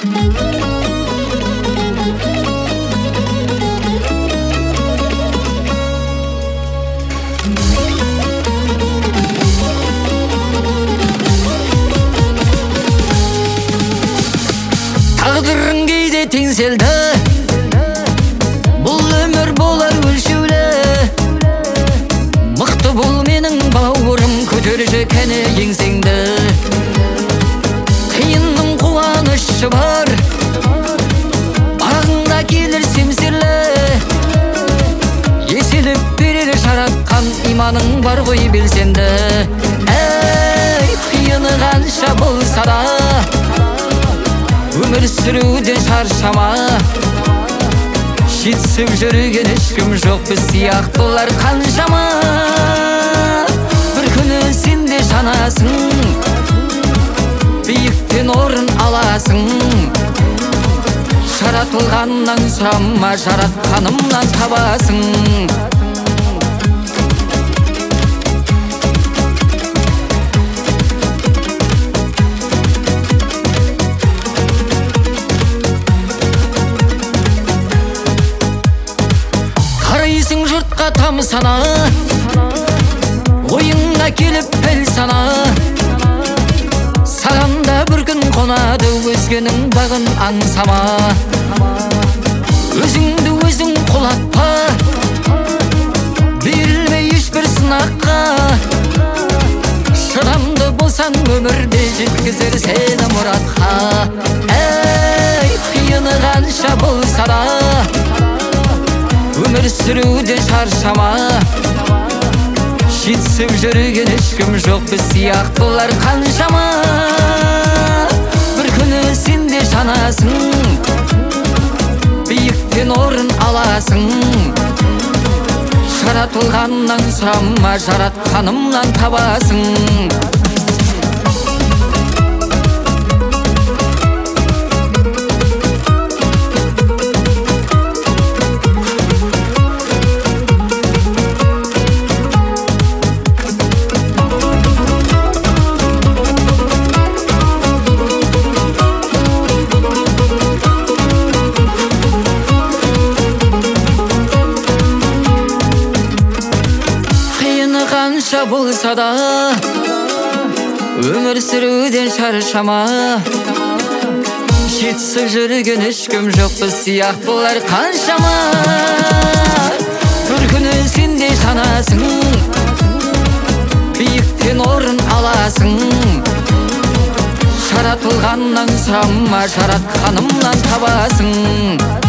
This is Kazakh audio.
Тағдырың кейде теңселді, бұл өмір болар өлшеулі. Мықты бол менің бауырым, көтерші кәне еңсеңді. Қиынның қуанышы бар, бағыңда келер семсерлі. Еселіп берер жаратқан, иманың бар ғой белсенді. Әй, қиыны қанша болса да, өмір сүруден шаршама. Жетісіп жүрген ешкім жоқ, біз сияқтылар қаншама. Бір күні сен де жанасың, биіктен орын аласың. Жаратылғаннан сұрама, жаратқанымнан табасың. Қарайсың жұртқа тамсана, ойыңа келіп пәл сана. Саған да бір күн қонады, өзгенің бағын аңсама. Өзіңді өзің құлатпа, берілме ешбір сынаққа. Шыдамды болсаң өмірде жеткізер сені мұратқа. Әй, қиыны қанша болса да, өмір сүруден шаршама. Жетісіп жүрген ешкім жоқ, біз сияқтылар қаншама. Бір күні сен де жанасың, биіктен орын аласың. Жаратылғаннан сұрама, жаратқанымнан табасың. Қанша болса да, өмір сүруден шаршама. Жетісіп жүрген ешкім жоқ, біз сияқтылар қаншама. Бір күні сен де жанасың, биіктен орын аласың. Жаратылғаннан сұрама, жаратқанымнан табасың.